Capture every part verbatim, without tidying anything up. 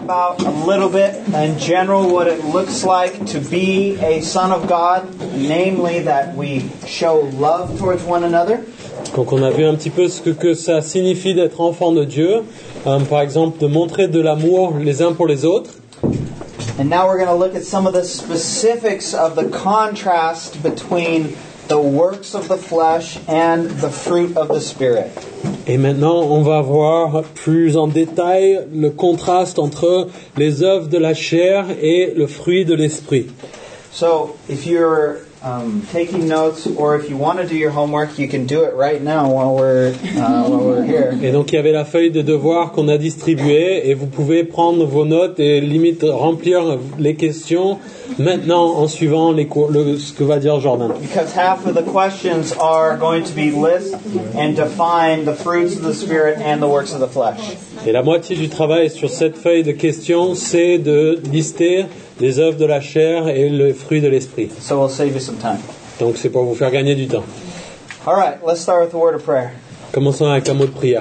about a little bit in general what it looks like to be a son of God, namely that we show love towards one another. Donc on a vu un petit peu ce que, que ça signifie d'être enfant de Dieu, euh, par exemple de montrer de l'amour les uns pour les autres. And now we're going to look at some of the specifics of the contrast between the works of the flesh and the fruit of the Spirit. Et maintenant, on va voir plus en détail le contraste entre les œuvres de la chair et le fruit de l'esprit. So, if you're um, taking notes, or if you want to do your homework, you can do it right now while we're uh, while we're here. Et donc, il y avait la feuille de devoir qu'on a distribuée, et vous pouvez prendre vos notes et limite remplir les questions maintenant en suivant les cours, le, ce que va dire Jordan. Because half of the questions are going to be list and define the fruits of the Spirit and the works of the flesh. Et la moitié du travail sur cette feuille de questions, c'est de lister les œuvres de la chair et le fruit de l'esprit. So we'll save you some time. Donc c'est pour vous faire gagner du temps. All right, let's start with a word of prayer. Commençons avec un mot de prière.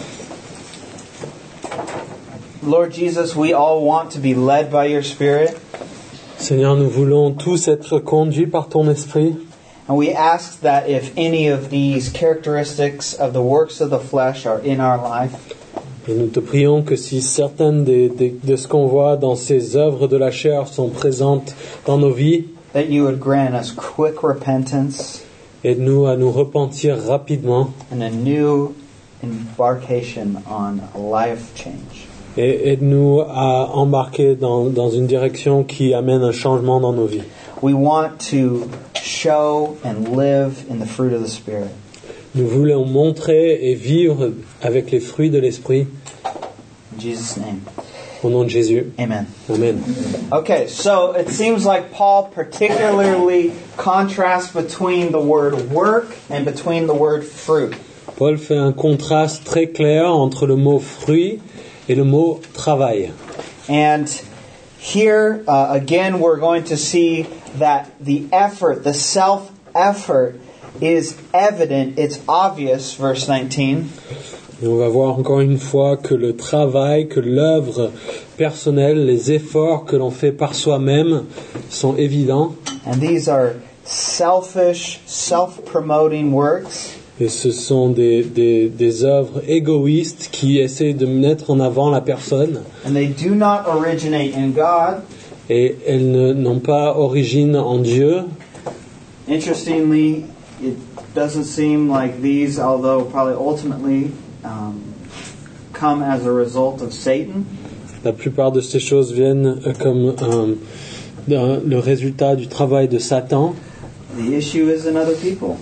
Lord Jesus, we all want to be led by your Spirit. Seigneur, nous voulons tous être conduits par ton esprit. And we ask that if any of these characteristics of the works of the flesh are in our life, et nous te prions que si certaines de, de, de ce qu'on voit dans ces œuvres de la chair sont présentes dans nos vies, that you would grant us quick repentance, aide-nous à nous repentir rapidement, and a new embarkation on a life change. Et aide-nous à embarquer dans, dans une direction qui amène un changement dans nos vies. We want to show and live in the fruit of the Spirit. Nous voulons montrer et vivre avec les fruits de l'esprit. In Jesus' name. Au nom de Jésus. Amen. Amen. Okay, so it seems like Paul particularly contrasts between the word work and between the word fruit. Paul fait un contraste très clair entre le mot fruit et le mot travail. And here, uh, again, we're going to see that the effort, the self-effort, is evident, it's obvious, verse nineteen. Et on va voir encore une fois que le travail, que l'œuvre personnelle, les efforts que l'on fait par soi-même sont évidents. And these are selfish, self-promoting works. Et ce sont des, des, des œuvres égoïstes qui essaient de mettre en avant la personne. And they do not originate in God. Et elles ne, n'ont pas origine en Dieu. Interestingly, it doesn't seem like these, although probably ultimately um, come as a result of Satan. La plupart de ces choses viennent comme euh, d'un, le résultat du travail de Satan. The issue is in other people.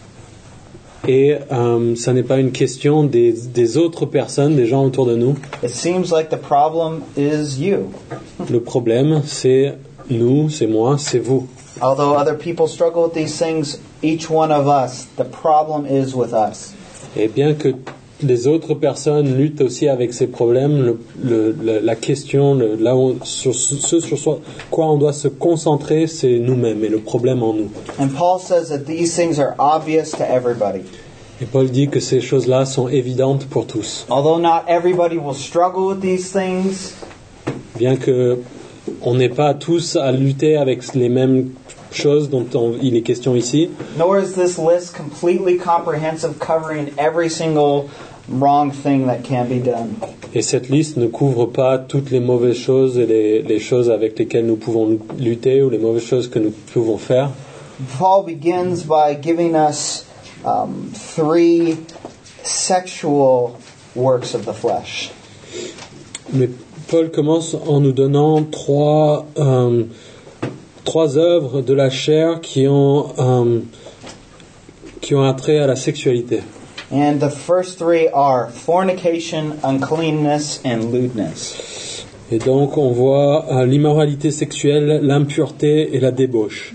Et euh, ça n'est pas une question des, des autres personnes, des gens autour de nous. It seems like the problem is you. Le problème, c'est nous, c'est moi, c'est vous. Although other people struggle with these things, each one of us, the problem is with us. Et bien que les autres personnes luttent aussi avec ces problèmes, le, le, le, la question, le, là où, sur ce sur quoi on doit se concentrer, c'est nous-mêmes et le problème en nous. And Paul says that these things are obvious to everybody. Et Paul dit que ces choses-là sont évidentes pour tous. Although not everybody will struggle with these things, bien que on n'ait pas tous à lutter avec les mêmes choses dont on, il est question ici. Nor is this list completely comprehensive, covering every single wrong thing that can be done. Et cette liste ne couvre pas toutes les mauvaises choses et les, les choses avec lesquelles nous pouvons lutter ou les mauvaises choses que nous pouvons faire. Paul begins by giving us um, three sexual works of the flesh. Mais Paul commence en nous donnant trois euh, trois œuvres de la chair qui ont euh, qui ont attrait à la sexualité. And the first three are fornication, uncleanness, and lewdness. Et donc on voit euh, l'immoralité sexuelle, l'impureté et la débauche.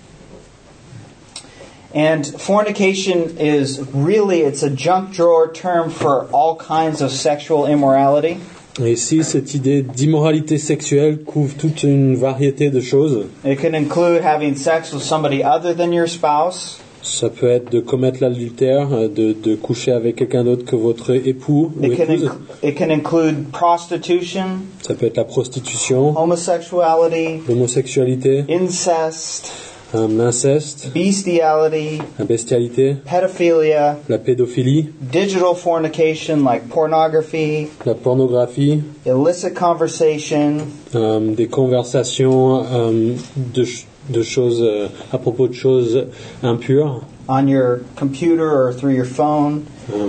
And fornication is really, it's a junk drawer term for all kinds of sexual immorality. Et ici, cette idée d'immoralité sexuelle couvre toute une variété de choses. It can include having sex with somebody other than your spouse. Ça peut être de commettre l'adultère, de, de coucher avec quelqu'un d'autre que votre époux ou It can, épouse. inc- it can include prostitution, Ça peut être la prostitution, homosexuality, l'homosexualité, incest, euh, l'inceste, bestiality, la bestialité, pedophilia, la pédophilie, digital fornication like pornography, la pornographie, illicit conversation, euh, des conversations euh, de, ch- de choses euh, à propos de choses impures on your computer or through your phone, euh,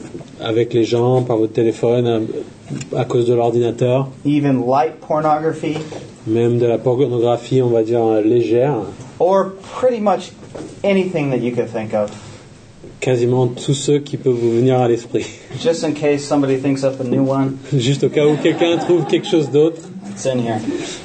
avec les gens par votre téléphone euh, à cause de l'ordinateur, even light pornography, même de la pornographie on va dire euh, légère, or pretty much anything that you could think of, quasiment tous ceux qui peuvent vous venir à l'esprit. just in case somebody thinks up a new one. Juste au cas où quelqu'un trouve quelque chose d'autre, It's in here.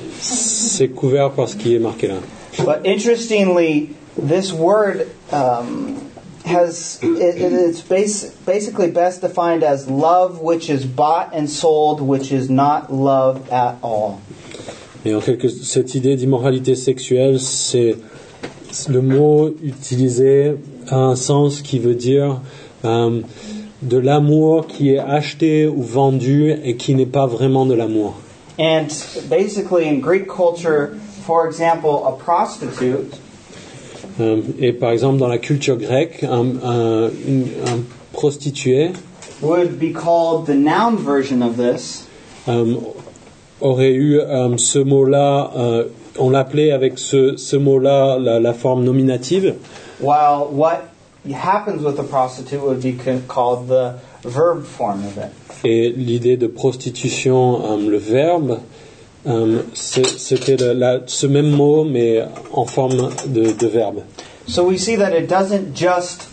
c'est couvert par ce qui est marqué là. But interestingly, this word um, has it, it- it's bas- basically best defined as love which is bought and sold, which is not love at all. Et en quelque cette idée d'immoralité sexuelle, c'est le mot utilisé a un sens qui veut dire euh, de l'amour qui est acheté ou vendu et qui n'est pas vraiment de l'amour. And basically, in Greek culture, for example, a prostitute Euh, et par exemple, dans la culture grecque, un, un, une- un prostitué would be called the noun version of this, euh, aurait eu euh, ce mot-là, euh, on l'appelait avec ce, ce mot-là la, la forme nominative, while what happens with a prostitute would be ca- called the verb form of it. et l'idée de prostitution, euh, le verbe, euh, c'est- c'était le- la- ce même mot, mais en forme de, de verbe. So we see that it doesn't just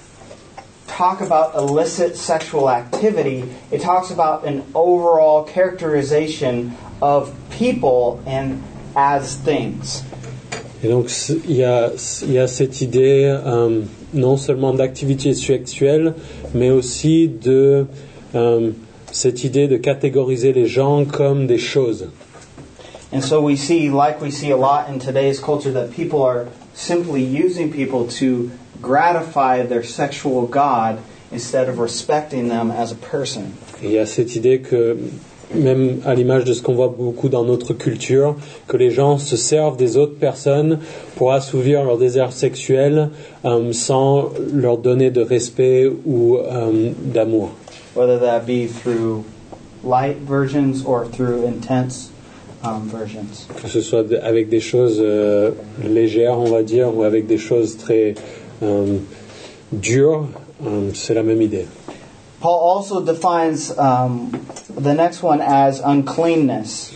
talk about illicit sexual activity, it talks about an overall characterization of people and as things. Et donc, c'est- il y a, il y a cette idée euh, non seulement d'activité sexuelle, mais aussi de euh, cette idée de catégoriser les gens comme des choses. And so we see, like we see a lot in today's culture, that people are simply using people to gratify their sexual god instead of respecting them as a person. Et il y a cette idée que, même à l'image de ce qu'on voit beaucoup dans notre culture, que les gens se servent des autres personnes pour assouvir leur désir sexuel euh, sans leur donner de respect ou euh, d'amour. Whether that be through light versions or through intense um, versions. Que ce soit de- avec des choses euh, légères, on va dire, ou avec des choses très euh, dures, euh, c'est la même idée. Paul also defines um, the next one as uncleanness.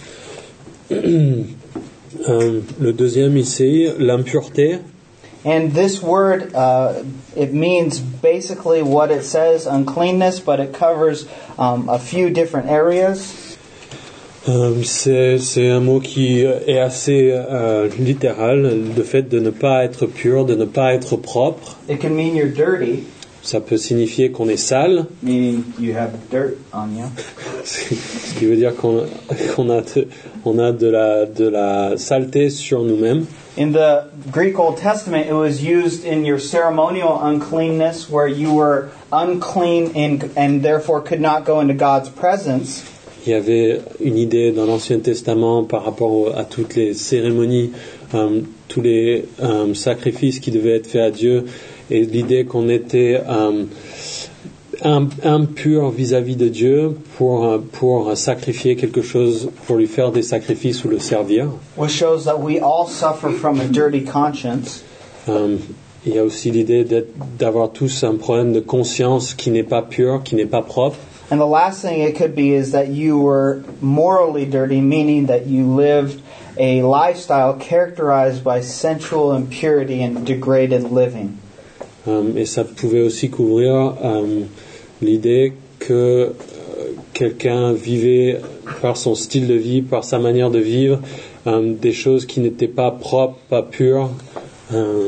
Euh, le deuxième ici, l'impureté. And this word, uh, it means basically what it says, uncleanness, but it covers um, a few different areas. Euh, c'est, c'est un mot qui est assez euh, littéral, le fait de ne pas être pur, de ne pas être propre. It can mean you're dirty, Ça peut signifier qu'on est sale, meaning you have dirt on you. ce qui veut dire qu'on, qu'on a, de, on a de, la, de la saleté sur nous-mêmes. In the Greek Old Testament, it was used in your ceremonial uncleanness, where you were unclean and, and therefore could not go into God's presence. Il y avait une idée dans l'Ancien Testament par rapport à toutes les cérémonies, euh, tous les euh, sacrifices qui devaient être faits à Dieu, et l'idée qu'on était euh, im- impur vis-à-vis de Dieu pour, euh, pour sacrifier quelque chose, pour lui faire des sacrifices ou le servir. Which shows that we all suffer from a dirty conscience. Euh, il y a aussi l'idée d'être- d'avoir tous un problème de conscience qui n'est pas pur, qui n'est pas propre. And the last thing it could be is that you were morally dirty, meaning that you lived a lifestyle characterized by sensual impurity and degraded living. Euh, et ça pouvait aussi couvrir euh, l'idée que euh, quelqu'un vivait par son style de vie, par sa manière de vivre, euh, des choses qui n'étaient pas propres, pas pures. Euh,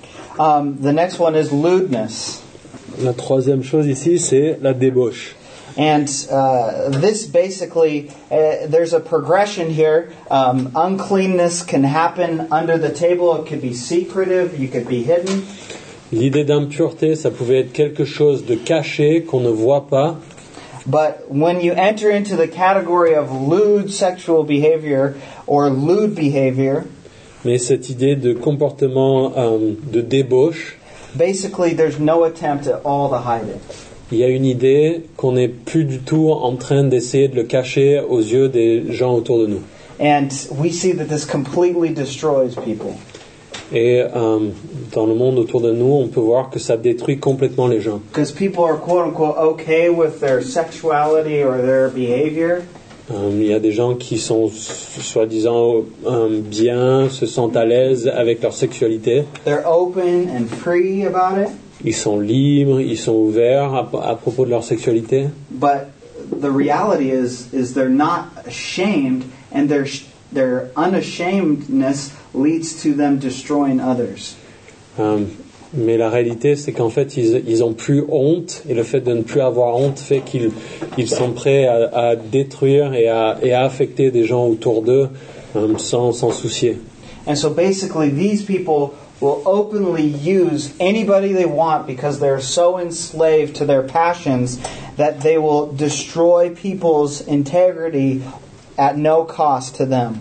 Um, the next one is lewdness. la troisième chose ici, c'est la débauche. And uh, this basically, uh, there's a progression here. Um, uncleanness can happen under the table. It could be secretive. You could be hidden. L'idée d'impureté, ça pouvait être quelque chose de caché qu'on ne voit pas. But when you enter into the category of lewd sexual behavior or lewd behavior, Mais cette idée de comportement euh, de débauche, basically there's no attempt at all to hide it. il y a une idée qu'on n'est plus du tout en train d'essayer de le cacher aux yeux des gens autour de nous. And we see that this completely destroys people. Et euh, dans le monde autour de nous, on peut voir que ça détruit complètement les gens. Because people are quote unquote okay with their sexuality or their behavior. Euh, il y a des gens qui sont soi-disant euh, bien, se sentent à l'aise avec leur sexualité. They're open and free about it. Ils sont libres, ils sont ouverts à, à propos de leur sexualité. But the reality is, is they're not ashamed, and their their unashamedness leads to them destroying others. Euh, mais la réalité, c'est qu'en fait, ils, ils ont plus honte, et le fait de ne plus avoir honte fait qu'ils ils sont prêts à, à détruire et à, et à affecter des gens autour d'eux euh, sans s'en soucier. And so basically, these people will openly use anybody they want because they're so enslaved to their passions that they will destroy people's integrity at no cost to them.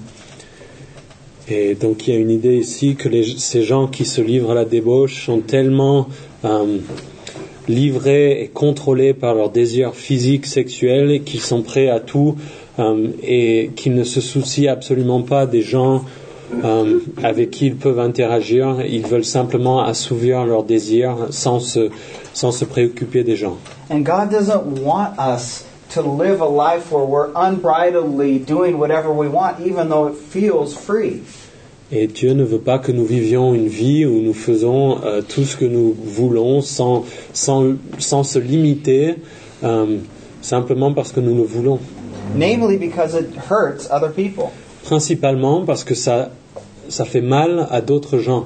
Et donc il y a une idée ici que les, ces gens qui se livrent à la débauche sont tellement euh, livrés et contrôlés par leurs désirs physiques, sexuels, qu'ils sont prêts à tout euh, et qu'ils ne se soucient absolument pas des gens euh, avec qui ils peuvent interagir. Ils veulent simplement assouvir leurs désirs sans se, sans se préoccuper des gens. And God doesn't want us to live a life where we're unbridledly doing whatever we want, even though it feels free. Et Dieu ne veut pas que nous vivions une vie où nous faisons euh, tout ce que nous voulons sans, sans, sans se limiter, euh, simplement parce que nous le voulons. Namely because it hurts other people. Principalement parce que ça, ça fait mal à d'autres gens.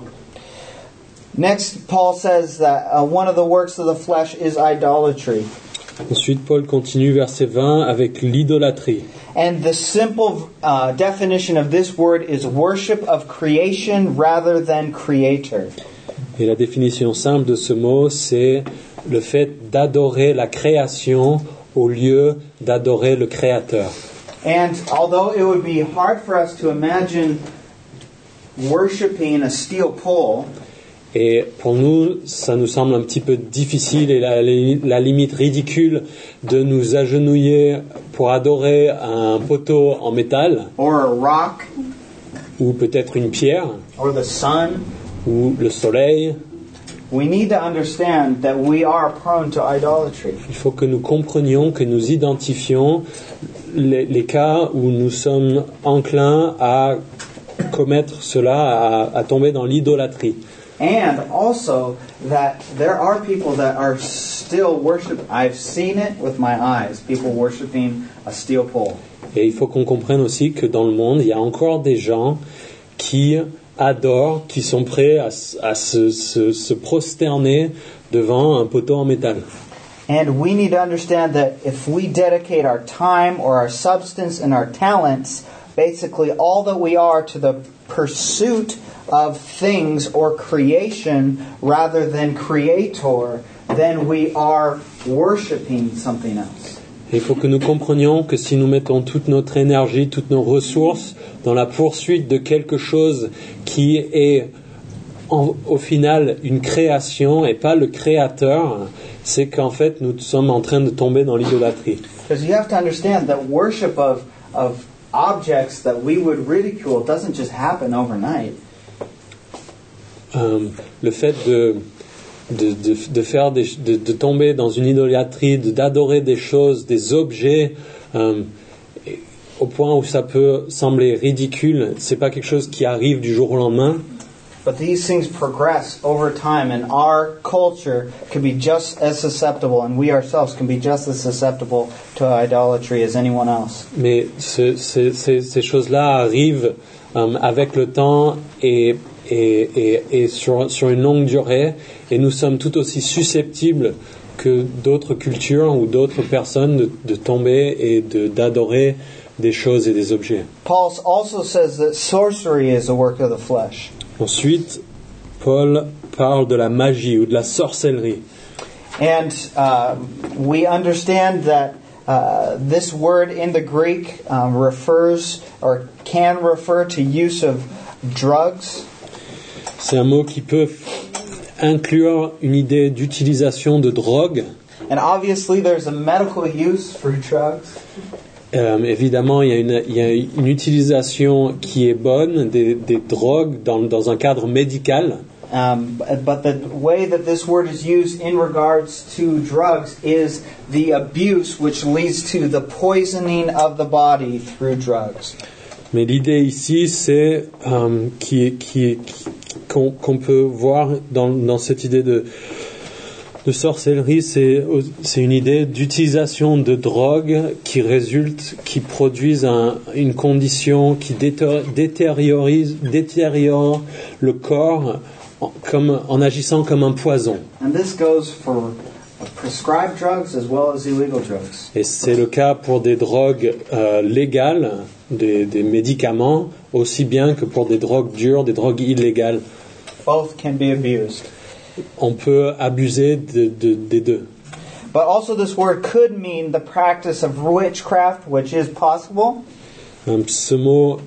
Next, Paul says that uh, one of the works of the flesh is idolatry. Ensuite, Paul continue verset vingt avec l'idolâtrie. And the simple uh, definition of this word is worship of creation rather than creator. Et la définition simple de ce mot, c'est le fait d'adorer la création au lieu d'adorer le Créateur. And although it would be hard for us to imagine worshiping a steel pole, et pour nous, ça nous semble un petit peu difficile et la, la limite ridicule de nous agenouiller pour adorer un poteau en métal, or a rock, ou peut-être une pierre, or the sun, ou le soleil. we need to understand that we are prone to idolatry. Il faut que nous comprenions, que nous identifions les, les cas où nous sommes enclins à commettre cela, à, à tomber dans l'idolâtrie. And also that there are people that are still worship. I've seen it with my eyes. People worshiping a steel pole. Et il faut qu'on comprenne aussi que dans le monde, il y a encore des gens qui adorent, qui sont prêts à, à se, se, se prosterner devant un poteau en métal. And we need to understand that if we dedicate our time or our substance and our talents, basically all that we are to the pursuit of things or creation rather than creator, then we are worshiping something else. Il faut que nous comprenions que si nous mettons toute notre énergie, toutes nos ressources dans la poursuite de quelque chose qui est en, au final une création et pas le créateur, c'est qu'en fait nous sommes en train de tomber dans l'idolâtrie. Because you have to understand that worship of, of objects that we would ridicule doesn't just happen overnight. Euh, le fait de, de, de, de, faire des, de, de tomber dans une idolâtrie, de, d'adorer des choses, des objets, euh, au point où ça peut sembler ridicule, c'est pas quelque chose qui arrive du jour au lendemain. But these things progress over time, and our culture can be just as susceptible, and we ourselves can be just as susceptible to idolatry as anyone else. Mais ce, ce, ces, ces choses-là arrivent euh, avec le temps et Et, et, et sur, sur une longue durée, et nous sommes tout aussi susceptibles que d'autres cultures ou d'autres personnes de, de tomber et de, d'adorer des choses et des objets. Paul also says that sorcery is a work of the flesh. Ensuite, Paul parle de la magie ou de la sorcellerie. And uh, we understand that uh, this word in the Greek um, refers or can refer to use of drugs. C'est un mot qui peut inclure une idée d'utilisation de drogue. And obviously there's a medical use for drugs. Euh, évidemment, il y a une, il y a une utilisation qui est bonne des, des drogues dans, dans un cadre médical. Um, but the way that this word is used in regards to drugs is the abuse which leads to the poisoning of the body through drugs. Mais l'idée ici, c'est euh, qui, qui, qui, qu'on, qu'on peut voir dans, dans cette idée de, de sorcellerie, c'est, c'est une idée d'utilisation de drogues qui résulte, qui produisent un, une condition qui détériorise, détériore le corps en, comme, en agissant comme un poison. And this goes for prescribed drugs as well as illegal drugs. Et c'est le cas pour des drogues euh, légales, des, des médicaments, aussi bien que pour des drogues dures, des drogues illégales. Both can be abused. On peut abuser de, de, des deux. But also this word could mean the practice of witchcraft, which is possible. Euh, ce mot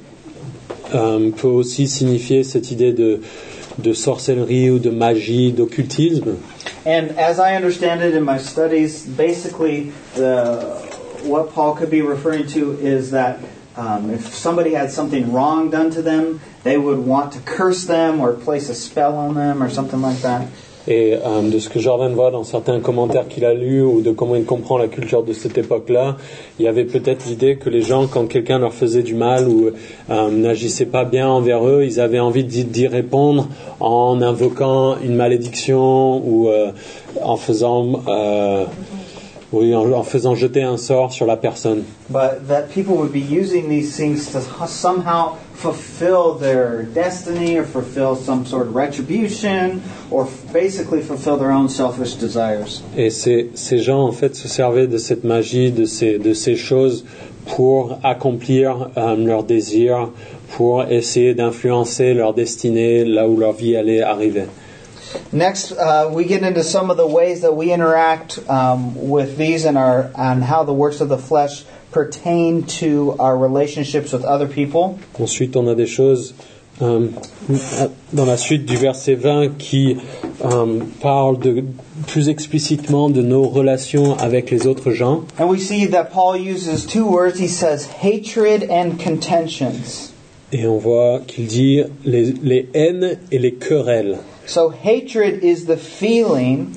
euh, peut aussi signifier cette idée de, de sorcellerie ou de magie, d'occultisme. And as I understand it in my studies, basically the, what Paul could be referring to is that um, if somebody had something wrong done to them, they would want to curse them or place a spell on them or something like that. Et euh, de ce que Jordan voit dans certains commentaires qu'il a lus ou de comment il comprend la culture de cette époque-là, il y avait peut-être l'idée que les gens, quand quelqu'un leur faisait du mal ou euh, n'agissait pas bien envers eux, ils avaient envie d'y, d'y répondre en invoquant une malédiction ou euh, en faisant... Euh, Oui, en, en faisant jeter un sort sur la personne. But that people would be using these things to somehow fulfill their destiny or fulfill some sort of retribution or basically fulfill their own selfish desires. Et ces, ces gens, en fait, se servaient de cette magie, de ces, de ces choses pour accomplir euh, leurs désirs, pour essayer d'influencer leur destinée là où leur vie allait arriver. Next, uh, we get into some of the ways that we interact um, with these and our and how the works of the flesh pertain to our relationships with other people. Ensuite, on a des choses euh, dans la suite du verset vingt qui euh, parlent de, plus explicitement de nos relations avec les autres gens. And we see that Paul uses two words. He says hatred and contentions. Et on voit qu'il dit les, les haines et les querelles. So hatred is the feeling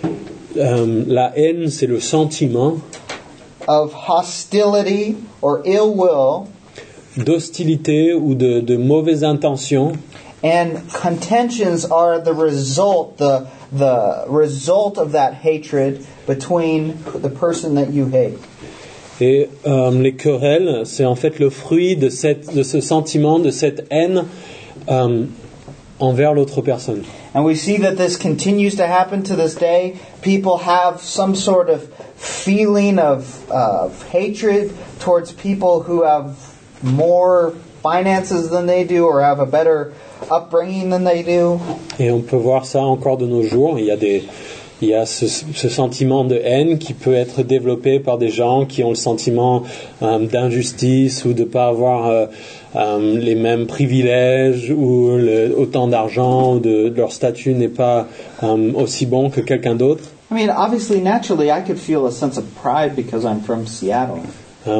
euh, la haine, c'est le sentiment of hostility or ill will, d'hostilité ou de, de mauvaise intention. And contentions are the result, the the result of that hatred between the person that you hate. Et euh, les querelles, c'est en fait le fruit de cette, de ce sentiment, de cette haine euh, envers l'autre personne. And we see that this continues to happen to this day. People have some sort of feeling of, uh, of hatred towards people who have more finances than they do or have a better upbringing than they do. Et on peut voir ça encore de nos jours. Il y a des, il y a ce, ce sentiment de haine qui peut être développé par des gens qui ont le sentiment euh, d'injustice ou de ne pas avoir euh, euh, les mêmes privilèges ou le, autant d'argent ou de, de leur statut n'est pas euh, aussi bon que quelqu'un d'autre. I mean, obviously, naturally, I could feel a sense of pride because I'm from Seattle. Euh,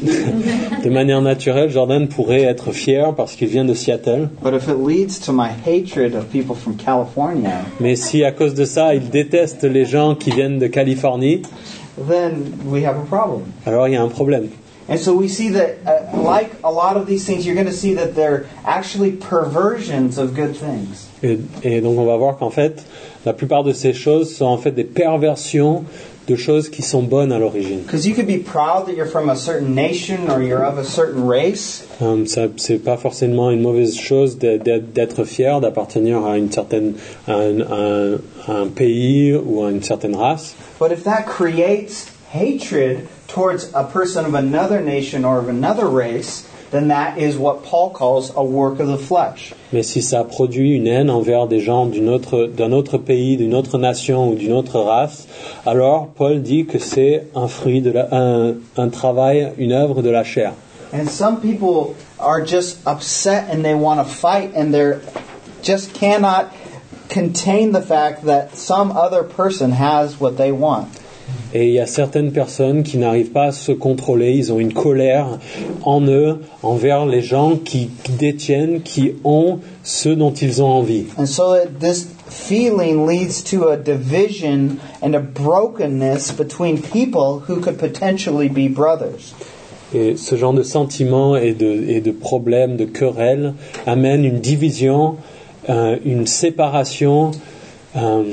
de manière naturelle, Jordan pourrait être fier parce qu'il vient de Seattle. But if it leads to my hatred of people from California, mais si à cause de ça, il déteste les gens qui viennent de Californie, then we have a problem. Alors il y a un problème. And so we see that, uh, like a lot of these things, you're going to see that they're actually perversions of good things. Et, et donc on va voir qu'en fait, la plupart de ces choses sont en fait des perversions de de choses qui sont bonnes à l'origine. Because you could be proud that you're from a certain nation or you're of a certain race. Um, ça, c'est pas forcément une mauvaise chose d'être, d'être fier d'appartenir à une certaine, à un, à un, à un pays ou à une certaine race. But if that creates hatred towards a person of another nation or of another race, then that is what Paul calls a work of the flesh. Mais si ça produit une haine envers des gens d'une autre, d'un autre pays, d'une autre nation ou d'une autre race, alors Paul dit que c'est un fruit de la, un, un travail, une œuvre de la chair. And some people are just upset and they want to fight and they just cannot contain the fact that some other person has what they want. Et il y a certaines personnes qui n'arrivent pas à se contrôler, ils ont une colère en eux envers les gens qui détiennent, qui ont ce dont ils ont envie. And so this feeling leads to a division and a brokenness between people who could potentially be brothers. Et ce genre de sentiments et de, et de problèmes, de querelles, amène une division, euh, une séparation euh,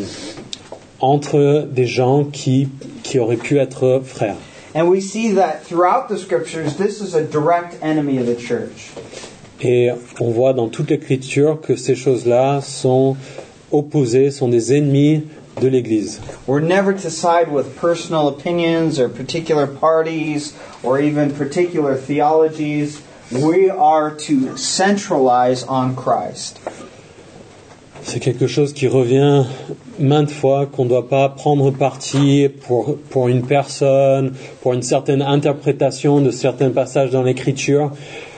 entre des gens qui, qui auraient pu être frères. And we see that throughout the scriptures, this is a direct enemy of the church. Et on voit dans toute l'Écriture que ces choses-là sont opposées, sont des ennemis de l'Église. We're never to side with personal opinions or particular parties or even particular theologies. We are to centralize on Christ. C'est quelque chose qui revient maintes fois, qu'on ne doit pas prendre parti pour, pour une personne, pour une certaine interprétation de certains passages dans l'Écriture.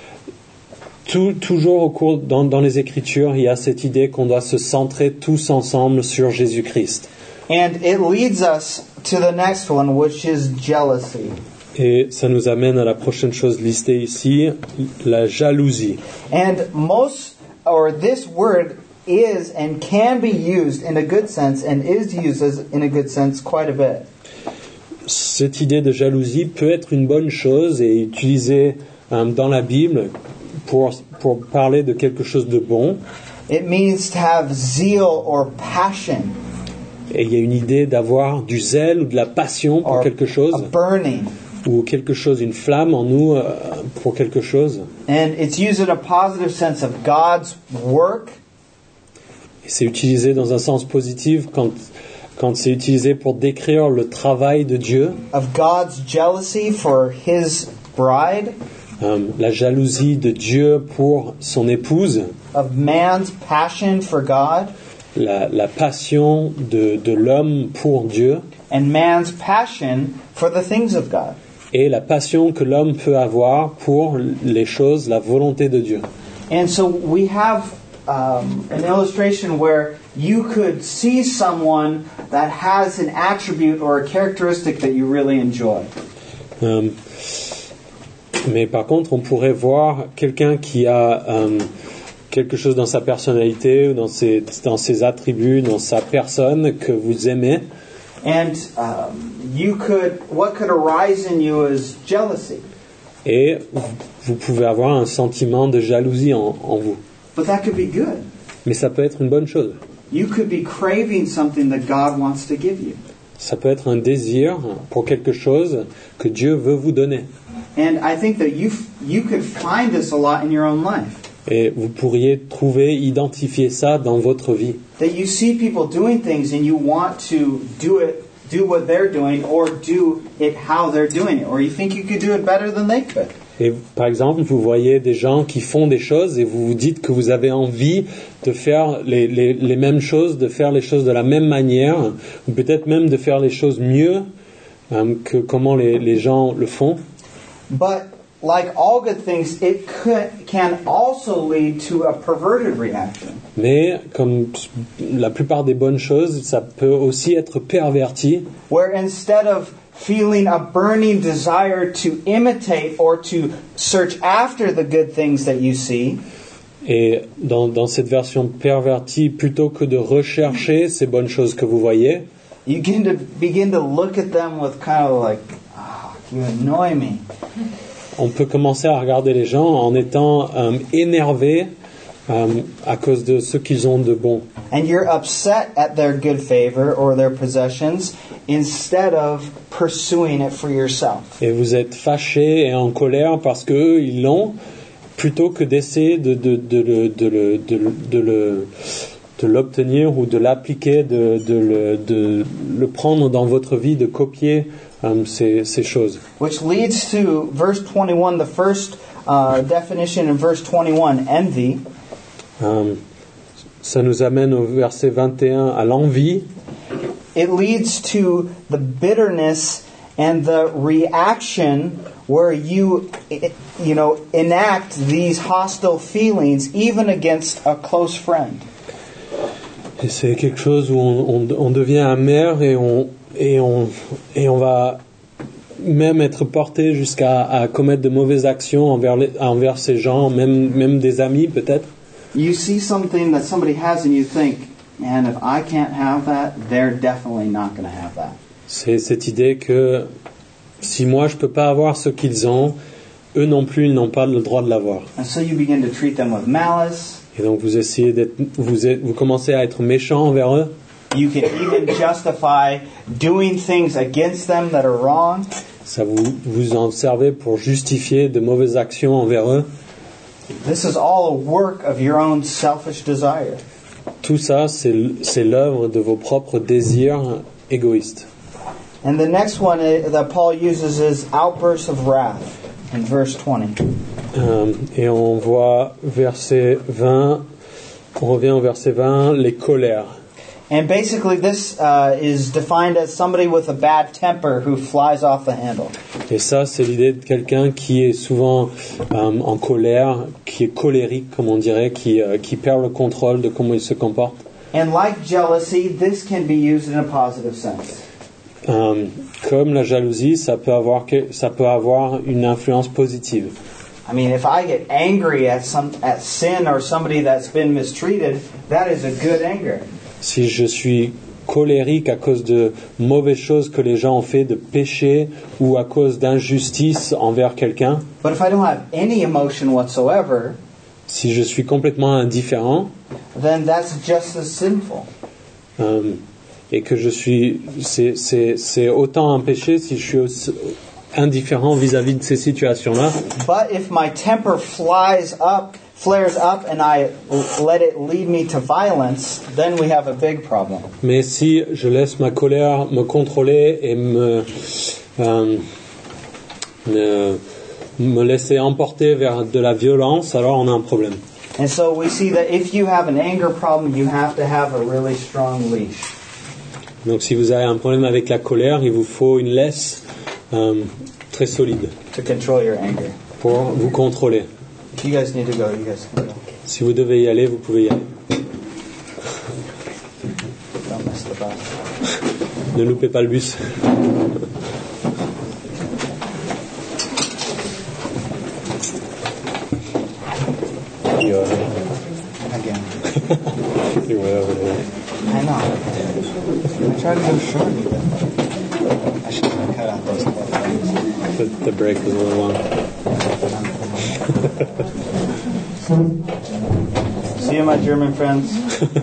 Tout, toujours au cours, dans, dans les Écritures, il y a cette idée qu'on doit se centrer tous ensemble sur Jésus-Christ. And it leads us to the next one, which is jealousy. Et ça nous amène à la prochaine chose listée ici, la jalousie. And most, or this word is and can be used in a good sense and is used as, in a good sense quite a bit. Cette idée de jalousie peut être une bonne chose et utilisée euh, dans la Bible pour, pour parler de quelque chose de bon. It means to have zeal or passion. Et il y a une idée d'avoir du zèle ou de la passion pour Or quelque chose, a burning. ou quelque chose, une flamme en nous euh, pour quelque chose. And it's used in a positive sense of God's work. Et c'est utilisé dans un sens positif quand, quand c'est utilisé pour décrire le travail de Dieu, Of God's jealousy for His bride. euh, la jalousie de Dieu pour son épouse, Of man's passion for God. la, la passion de, de l'homme pour Dieu, And man's passion for the things of God. et la passion que l'homme peut avoir pour les choses, la volonté de Dieu. And so we have um, an illustration where you could see someone that has an attribute or a characteristic that you really enjoy. Euh, mais par contre, on pourrait voir quelqu'un qui a euh, quelque chose dans sa personnalité ou dans ses, dans ses attributs, dans sa personne que vous aimez. And um, you could, what could arise in you is jealousy. Et vous pouvez avoir un sentiment de jalousie en, en vous. But that could be good. Mais ça peut être une bonne chose. You could be craving something that God wants to give you. Ça peut être un désir pour quelque chose que Dieu veut vous donner. And I think that you you could find this a lot in your own life. Et vous pourriez trouver, identifier ça dans votre vie. That you see people doing things and you want to do it, do what they're doing, or do it how they're doing it, or you think you could do it better than they could. Et par exemple, vous voyez des gens qui font des choses et vous vous dites que vous avez envie de faire les, les, les mêmes choses, de faire les choses de la même manière, ou peut-être même de faire les choses mieux euh, que comment les, les gens le font. But like all good things, it could, can also lead to a perverted reaction. Mais comme la plupart des bonnes choses, ça peut aussi être perverti. Where instead of feeling a burning desire to imitate or to search after the good things that you see, Et dans, dans cette version pervertie, plutôt que de rechercher ces bonnes choses que vous voyez, you begin to begin to look at them with kind of like, oh, you annoy me. on peut commencer à regarder les gens en étant euh, énervé euh, à cause de ce qu'ils ont de bon. And you're upset at their good favor or their possessions instead of pursuing it for yourself. Et vous êtes fâché et en colère parce qu'eux, ils l'ont, plutôt que d'essayer de, de, de, de, de, de, de, de, le, de l'obtenir ou de l'appliquer, de, de, le, de le prendre dans votre vie, de copier um, ces, ces choses. Which leads to verse twenty-one, the first uh, definition in verse twenty-one, envy. Um, ça nous amène au verset vingt et un à l'envie. It leads to the bitterness and the reaction where you, you know, enact these hostile feelings even against a close friend. Et c'est quelque chose où on, on, on devient amer et on, et, on, et on va même être porté jusqu'à à commettre de mauvaises actions envers, les, envers ces gens, même, même des amis peut-être. You see something that somebody has and you think, man, if I can't have that, they're definitely not going to have that. C'est cette idée que si moi je peux pas avoir ce qu'ils ont, eux non plus ils n'ont pas le droit de l'avoir. And so you begin to treat them with malice. Et donc vous essayez d'être, vous, êtes, vous commencez à être méchant envers eux. You can even justify doing things against them that are wrong. Ça vous vous en servez pour justifier de mauvaises actions envers eux. This is all a work of your own selfish desire. Tout ça, c'est, c'est l'œuvre de vos propres désirs égoïstes. And the next one that Paul uses is outbursts of wrath in verse twenty. Euh, et on voit verset vingt, on revient au verset vingt, les colères. And basically this uh, is defined as somebody with a bad temper who flies off the handle. Et ça, c'est l'idée de quelqu'un qui est souvent euh, en colère, qui est colérique, comme on dirait, qui, euh, qui perd le contrôle de comment il se comporte. And like jealousy, this can be used in a positive sense. Euh, comme la jalousie, ça peut avoir que, ça peut avoir une influence positive. I mean, if I get angry at some at sin or somebody that's been mistreated, that is a good anger. Si je suis colérique à cause de mauvaises choses que les gens ont fait, de péchés ou à cause d'injustice envers quelqu'un, But if I don't have any emotion whatsoever, si je suis complètement indifférent, then that's just as sinful. euh, et que je suis, c'est, c'est, c'est autant un péché si je suis aussi indifférent vis-à-vis de ces situations-là. But if my temper flies up, flares up, and I let it lead me to violence, then we have a big problem. Mais si je laisse ma colère me contrôler et me, euh, me, me laisser emporter vers de la violence, alors on a un problème. And so we see that if you have an anger problem, you have to have a really strong leash. Donc si vous avez un problème avec la colère, il vous faut une laisse euh, très solide To control your anger. pour vous contrôler. If you guys need to go, you guys can go. Si vous devez y aller, vous pouvez y aller. Don't miss the bus. Ne loupez pas le bus. Again. Et voilà, voilà. I know. I tried to go short. I should have cut out those clips. The, the break was a little long. See you, my German friends.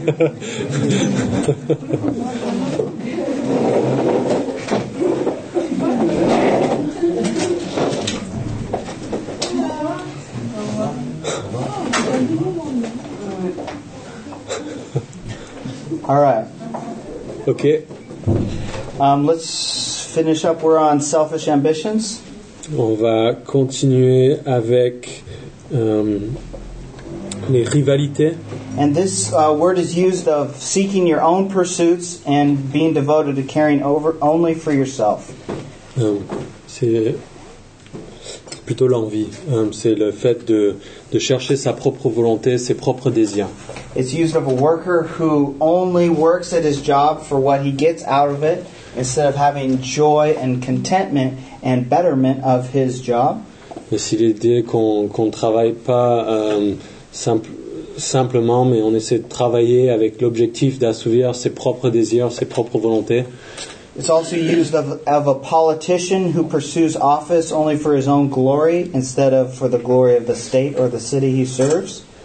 All right. Ok. Um, let's finish up. We're on selfish ambitions. On va continuer avec euh, les rivalités. And this uh, word is used of seeking your own pursuits and being devoted to caring over only for yourself. Euh, c'est plutôt l'envie. Euh, c'est le fait de, de chercher sa propre volonté, ses propres désirs. It's used of a worker who only works at his job for what he gets out of it instead of having joy and contentment and betterment of his job. Et c'est l'idée qu'on qu'on ne travaille pas euh, simple, simplement, mais on essaie de travailler avec l'objectif d'assouvir ses propres désirs, ses propres volontés. It's also used of, of a politician who pursues office only for his own glory instead of for the glory of the state or the city he serves.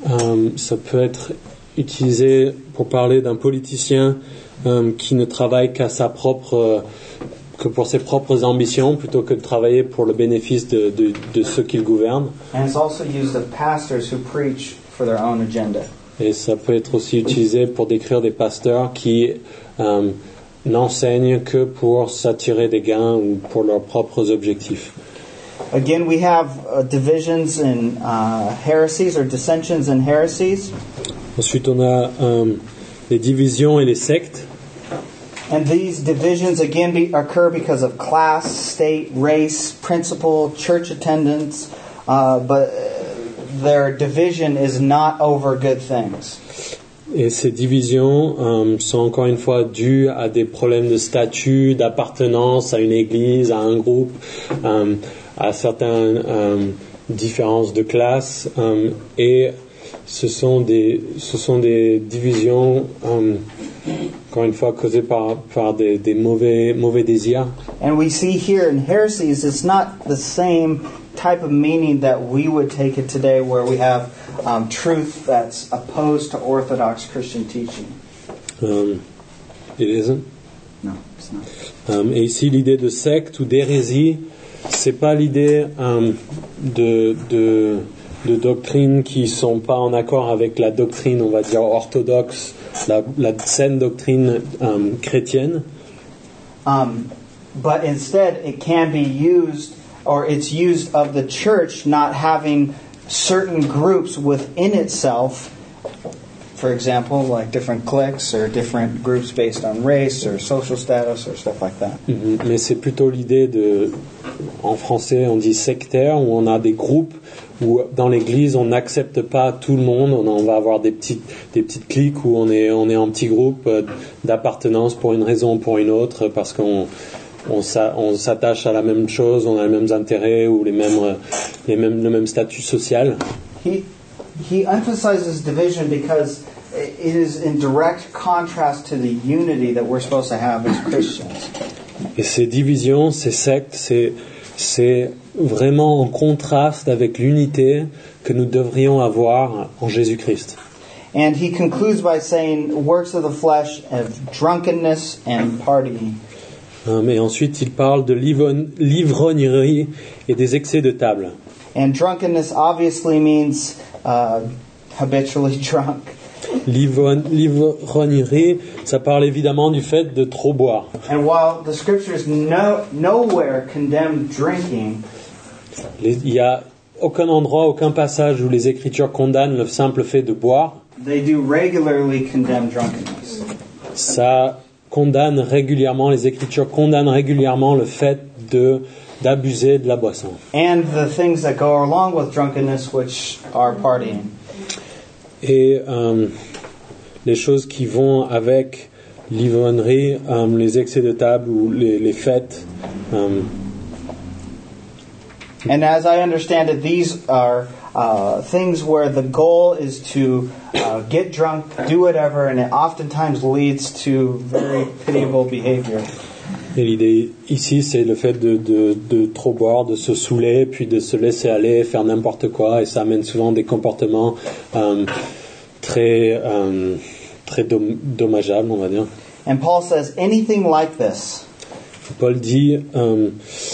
Euh, ça peut être utilisé pour parler d'un politicien euh, qui ne travaille qu'à sa propre, euh, que pour ses propres ambitions plutôt que de travailler pour le bénéfice de, de, de ceux qu'il gouverne. And it's also used of pastors who preach for their own agenda. Et ça peut être aussi utilisé pour décrire des pasteurs qui euh, n'enseignent que pour s'attirer des gains ou pour leurs propres objectifs. Again, we have uh, divisions in uh, heresies or dissensions in heresies. Ensuite, on a euh, les divisions et les sectes. And these divisions again be, occur because of class, state, race, principle, church attendance, uh, but their division is not over good things. Et ces divisions euh, sont encore une fois dues à des problèmes de statut, d'appartenance à une église, à un groupe, euh, à certaines euh, différences de classe, euh, et ce sont des, ce sont des divisions, euh, encore une fois, causées par, par des, des mauvais, mauvais désirs. And we see here in heresies, it's not the same type of meaning that we would take it today, where we have um, truth that's opposed to Orthodox Christian teaching. Um, it isn't. No, it's not. Um, et ici, l'idée de secte ou d'hérésie, c'est pas l'idée um, de, de, de doctrines qui sont pas en accord avec la doctrine, on va dire, orthodoxe, la, la saine doctrine um, chrétienne. Um, but instead, it can be used, or it's used of the church not having certain groups within itself. For example, like different cliques or different groups based on race or social status or stuff like that. Mm-hmm. Mais c'est plutôt l'idée de, en français on dit sectaire, où on a des groupes où dans l'église on n'accepte pas tout le monde, on, on va avoir des petites, des petites cliques où on est, on est en petit groupe euh, d'appartenance pour une raison ou pour une autre, parce qu'on on, s'a, on s'attache à la même chose, on a les mêmes intérêts ou les mêmes, les mêmes, le même statut social. He, he emphasizes division because it is in direct contrast to the unity that we're supposed to have as Christians. Et ces divisions, ces sectes, c'est, c'est vraiment en contraste avec l'unité que nous devrions avoir en Jésus-Christ. And he concludes by saying, works of the flesh of drunkenness and partying. Mais ensuite, il parle de l'ivron- l'ivrognerie et des excès de table. And drunkenness obviously means uh, habitually drunk. L'ivron- L'ivrognerie, ça parle évidemment du fait de trop boire. And while the scriptures no, nowhere condemn drinking, Les- Il n'y a aucun endroit, aucun passage où les Écritures condamnent le simple fait de boire. they do regularly condemn drunkenness. Ça condamne régulièrement, les Écritures condamnent régulièrement le fait de, d'abuser de la boisson. And the things that go along with drunkenness, which are partying. Et euh, les choses qui vont avec l'ivrognerie, euh, les excès de table ou les, les fêtes. Euh, And as I understand it, these are uh, things where the goal is to uh, get drunk, do whatever, and it oftentimes leads to very pitiable behavior. et l'idée ici, c'est le fait de, de, de trop boire, de se saouler, puis de se laisser aller, faire n'importe quoi, et ça amène souvent des comportements euh, très, euh, très dom- dommageables, on va dire. And Paul says, anything like this, Paul dit, euh,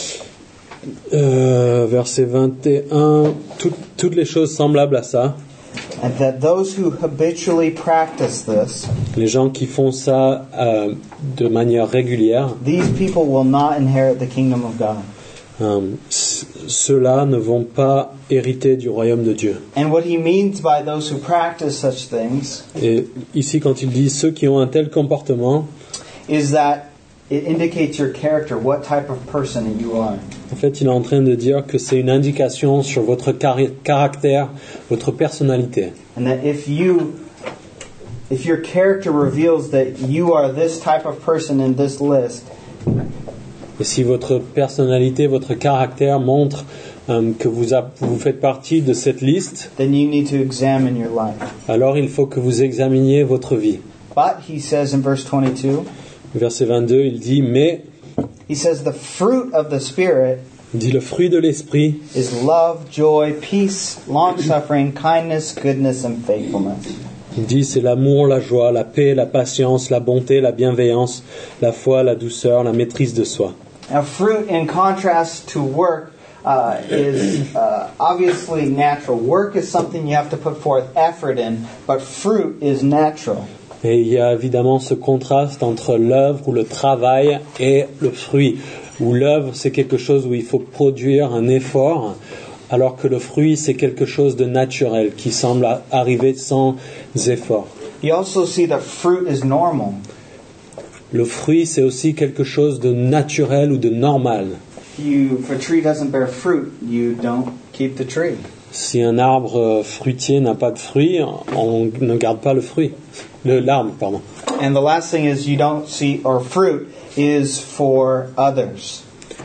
euh, verset vingt et un, tout, toutes les choses semblables à ça, and that those who habitually practice this, les gens qui font ça euh, de manière régulière, these people will not inherit the kingdom of God. euh, c- ceux-là ne vont pas hériter du royaume de Dieu. And what he means by those who practice such things Et ici, quand il dit ceux qui ont un tel comportement, is that it indicates your character, what type of person you are. en fait, il est en train de dire que c'est une indication sur votre cari- caractère, votre personnalité. And that if you if your character reveals that you are this type of person in this list, Et si votre personnalité, votre caractère montre euh, que vous, a- vous faites partie de cette liste, then you need to examine your life. alors il faut que vous examiniez votre vie. But he says in verse twenty-two, Verset vingt-deux, il dit, mais, he says the fruit of the Spirit Il dit le fruit de l'esprit, is love, joy, peace, long-suffering, kindness, goodness, and faithfulness. il dit c'est l'amour, la joie, la paix, la patience, la bonté, la bienveillance, la foi, la douceur, la maîtrise de soi. Now, fruit, in contrast to work, uh, is uh, obviously natural. Work is something you have to put forth effort in, but fruit is natural. Et il y a évidemment ce contraste entre l'œuvre ou le travail et le fruit. Où l'œuvre, c'est quelque chose où il faut produire un effort, alors que le fruit, c'est quelque chose de naturel, qui semble arriver sans effort. You also see that fruit is normal. Le fruit, c'est aussi quelque chose de naturel ou de normal. You, if a tree doesn't bear fruit, you don't keep the tree. Si un arbre fruitier n'a pas de fruits, on ne garde pas le fruit, le, l'arbre, pardon. And the last thing is you don't see, or fruit is for others.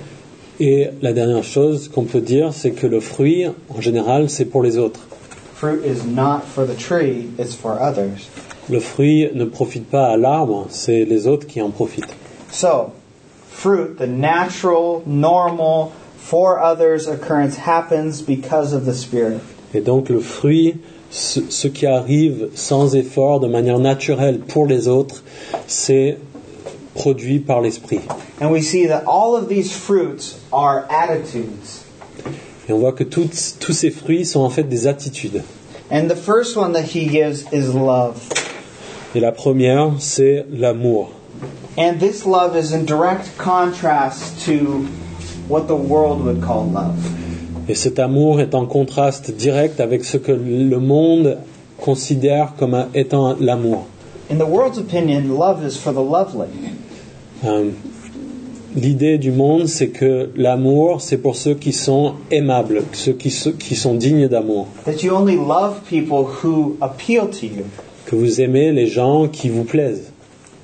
Et la dernière chose qu'on peut dire, c'est que le fruit, en général, c'est pour les autres. Fruit is not for the tree, it's for others. Le fruit ne profite pas à l'arbre, c'est les autres qui en profitent. So, fruit, the natural, normal, for others occurrence happens because of the Spirit. Et donc le fruit, ce, ce qui arrive sans effort, de manière naturelle pour les autres, c'est produit par l'esprit. And we see that all of these fruits are attitudes. Et on voit que toutes, tous ces fruits sont en fait des attitudes. And the first one that he gives is love. Et la première, c'est l'amour. And this love is in direct contrast to what the world would call love. Et cet amour est en contraste direct avec ce que le monde considère comme étant l'amour. In the world's opinion, love is for the lovely. Euh, l'idée du monde, c'est que l'amour, c'est pour ceux qui sont aimables, ceux qui, qui sont dignes d'amour. That you only love people who appeal to you. Que vous aimez les gens qui vous plaisent.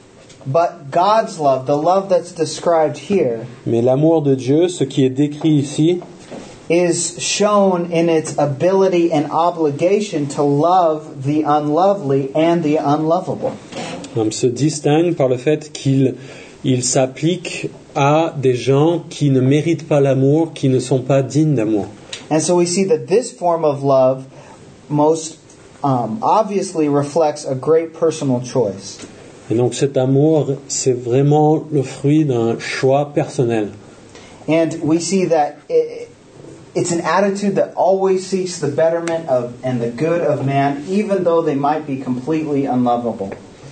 But God's love, the love that's described here, Mais l'amour de Dieu, ce qui est décrit ici, is shown in its ability and obligation to love the unlovely and the unlovable. on se distingue par le fait qu'il il s'applique à des gens qui ne méritent pas l'amour, qui ne sont pas dignes d'amour. And so we see that this form of love most um, obviously reflects a great personal choice. Et donc cet amour, c'est vraiment le fruit d'un choix personnel. And we see that it, it's an attitude that always seeks the betterment of and the good of man, even though they might be completely unlovable.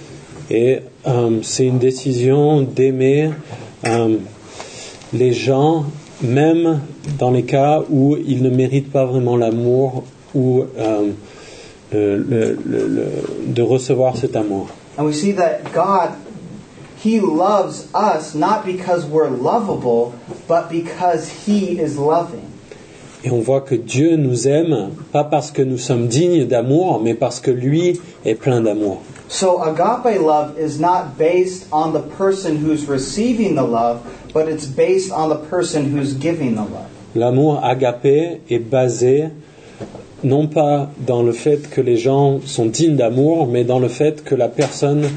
Et euh, c'est une décision d'aimer euh, les gens, même dans les cas où ils ne méritent pas vraiment l'amour ou euh, le, le, le, le, de recevoir cet amour. And we see that God, He loves us not because we're lovable, but because He is loving. Et on voit que Dieu nous aime, pas parce que nous sommes dignes d'amour, mais parce que lui est plein d'amour. So agape love is not based on the person who's receiving the love, but it's based on the person who's giving the love. L'amour agapé est basé non pas dans le fait que les gens sont dignes d'amour, mais dans le fait que la personne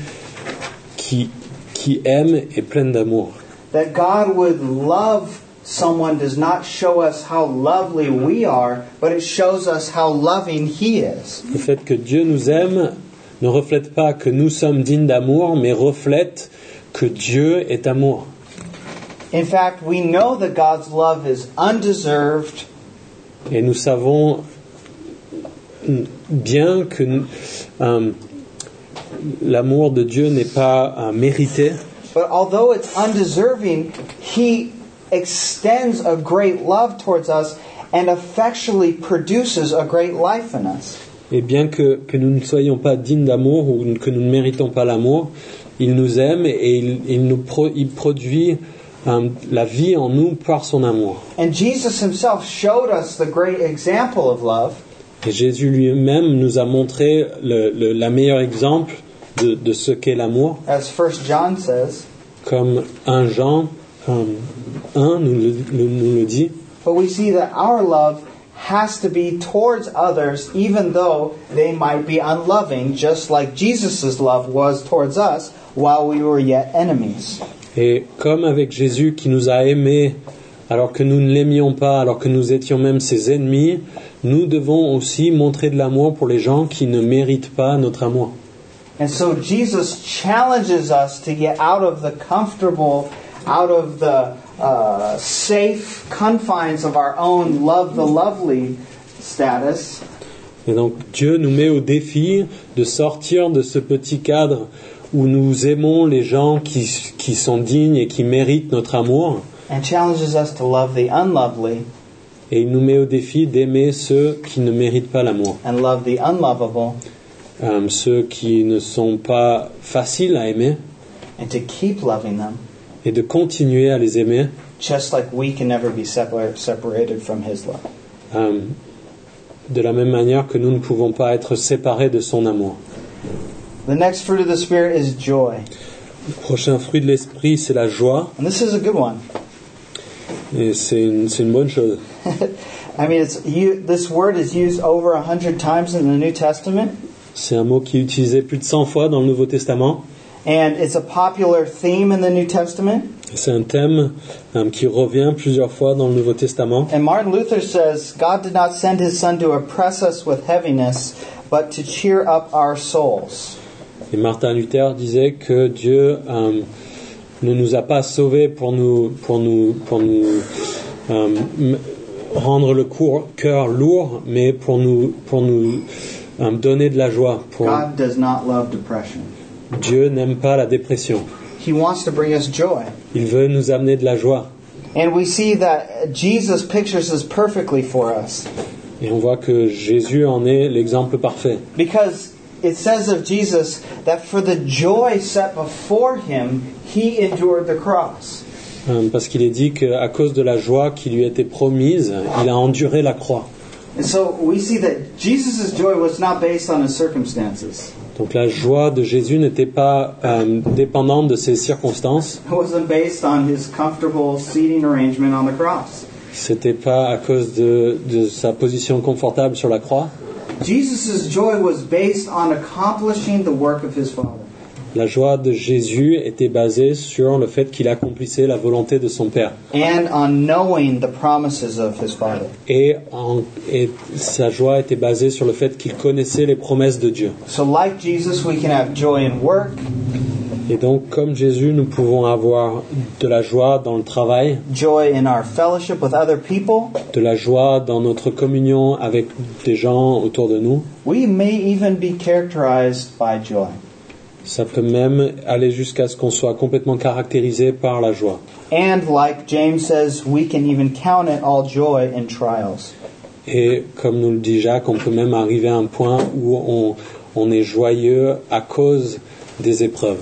qui, qui aime est pleine d'amour. That God would love someone does not show us how lovely we are, but it shows us how loving He is. Le fait que Dieu nous aime ne reflète pas que nous sommes dignes d'amour, mais reflète que Dieu est amour. In fact, we know that God's love is undeserved. Et nous savons bien que euh, l'amour de Dieu n'est pas euh, mérité. But although it's undeserving, He extends a great love towards us and effectually produces a great life in us. Et bien que, que nous ne soyons pas dignes d'amour ou que nous ne méritons pas l'amour, il nous aime et il, il, nous pro, il produit um, la vie en nous par son amour. And Jesus Himself showed us the great example of love. Et Jésus lui-même nous a montré le, le la meilleur exemple de, de ce qu'est l'amour. As First John says. Comme un Jean um, un nous le, le, nous le dit. But we see that our love has to be towards others, even though they might be unloving, just like Jesus' love was towards us while we were yet enemies. Et comme avec Jésus qui nous a aimés alors que nous ne l'aimions pas, alors que nous étions même ses ennemis, nous devons aussi montrer de l'amour pour les gens qui ne méritent pas notre amour. And so Jesus challenges us to get out of the comfortable, out of the uh, safe confines of our own love the lovely status. Et donc Dieu nous met au défi de sortir de ce petit cadre où nous aimons les gens qui, qui sont dignes et qui méritent notre amour. And challenges us to love the unlovely. Et il nous met au défi d'aimer ceux qui ne méritent pas l'amour. And love the unlovable. Euh, ceux qui ne sont pas faciles à aimer. And to keep loving them. Et de continuer à les aimer. Just like we can never be separ- separated from His love. Euh, de la même manière que nous ne pouvons pas être séparés de son amour. The next fruit of the Spirit is joy. Le prochain fruit de l'esprit, c'est la joie. And this is a good one. Et c'est une, c'est une bonne chose. I mean, it's you, this word is used over a hundred times in the New Testament. C'est un mot qui est utilisé plus de cent fois dans le Nouveau Testament. And it's a popular theme in the New Testament. C'est un thème um, qui revient plusieurs fois dans le Nouveau Testament. And Martin Luther says, God did not send His Son to oppress us with heaviness, but to cheer up our souls. Et Martin Luther disait que Dieu um, ne nous a pas sauvés pour nous, pour nous, pour nous um, rendre le cour, cœur lourd, mais pour nous, pour nous um, donner de la joie. Pour... God does not love depression. Dieu n'aime pas la dépression. He wants to bring us joy. Il veut nous amener de la joie. And we see that Jesus pictures this perfectly for us. Et on voit que Jésus en est l'exemple parfait. Because it says of Jesus that for the joy set before Him, He endured the cross. Parce qu'il est dit qu'à cause de la joie qui lui était promise, il a enduré la croix. And so we see that Jesus' joy was not based on His circumstances. Donc la joie de Jésus n'était pas euh, dépendante de ses circonstances. It wasn't based on His comfortable seating arrangement on the cross. C'était pas à cause de, de sa position confortable sur la croix. Jesus' joy was based on accomplishing the work of His Father. La joie de Jésus était basée sur le fait qu'il accomplissait la volonté de son Père. And on knowing the promises of His Father. Et, en, et sa joie était basée sur le fait qu'il connaissait les promesses de Dieu. So like Jesus, we can have joy in work. Et donc, comme Jésus, nous pouvons avoir de la joie dans le travail, Joy in our fellowship with other people. de la joie dans notre communion avec des gens autour de nous. We may even be characterized by joy. Ça peut même aller jusqu'à ce qu'on soit complètement caractérisé par la joie. And like James says, we can even count it all joy in trials. Et comme nous le dit Jacques, on peut même arriver à un point où on, on est joyeux à cause des épreuves.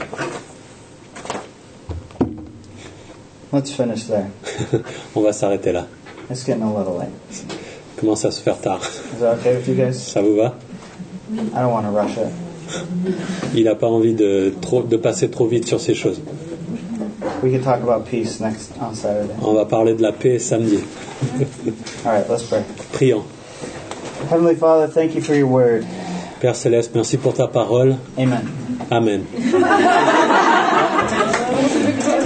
Let's finish there. On va s'arrêter là. It's getting a little late. Il commence à se faire tard. Is that okay with you guys? Ça vous va? I don't want to rush it. Il n'a pas envie de, trop, de passer trop vite sur ces choses. We can talk about peace next on Saturday. On va parler de la paix samedi. All right, let's pray. Prions. Heavenly Father, thank you for your word. Père Céleste, merci pour ta parole. Amen. Amen.